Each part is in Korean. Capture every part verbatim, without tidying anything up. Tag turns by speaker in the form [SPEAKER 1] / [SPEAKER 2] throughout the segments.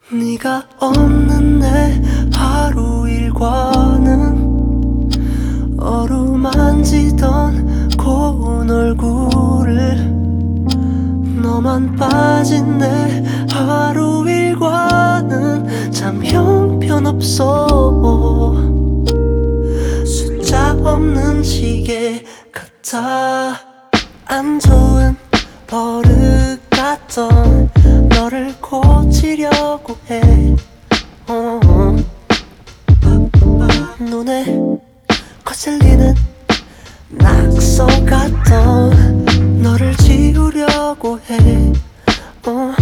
[SPEAKER 1] 네가 없는 내 하루 일과는 어루만지던 고운 얼굴을 너만 빠진 내 하루 일과는 참 형편없어. 숫자 없는 시계 같아. 안 좋은 버릇 같던 너를 고치려고 해. 어. 눈에 거슬리는 낙서 같던 너를 지우려고 해. 어.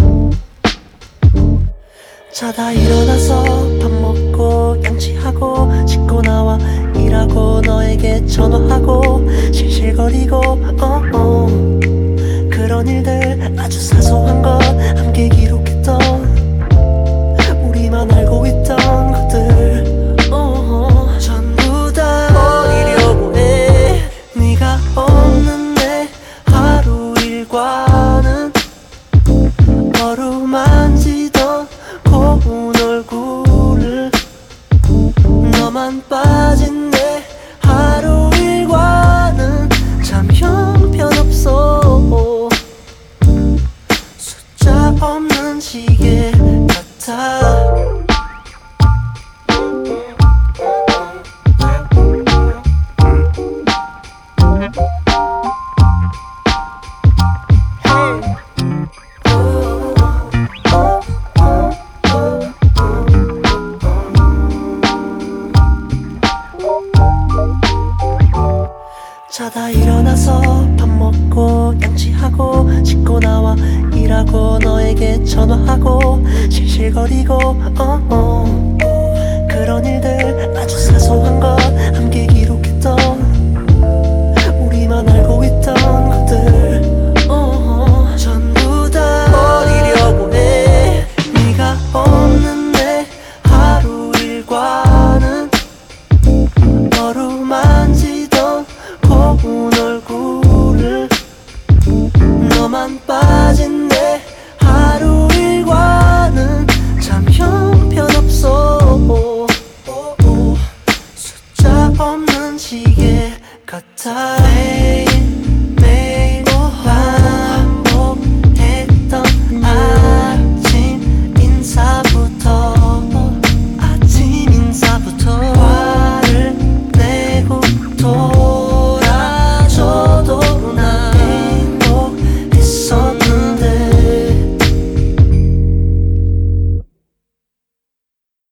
[SPEAKER 1] 자다 일어나서 밥 먹고 양치하고 씻고 나와 일하고 너에게 전화하고 실실거리고 어, 어. 그런 일들 아주 사소한 것 함께 기록했던 우리만 알고 있던 것들 어, 전부 다 버리려고 해. 네가 없는 내 하루 일과는 어루만지던 고운 얼굴을 너만 빠진 내 하루 일과는 참 형편없어. 숫자 없는 시계 같아. 자다 일어나서 밥 먹고 양치하고 씻고 나와 일하고 너에게 전화하고 실실거리고 어, 어. 그런 일들 아주 사소한 것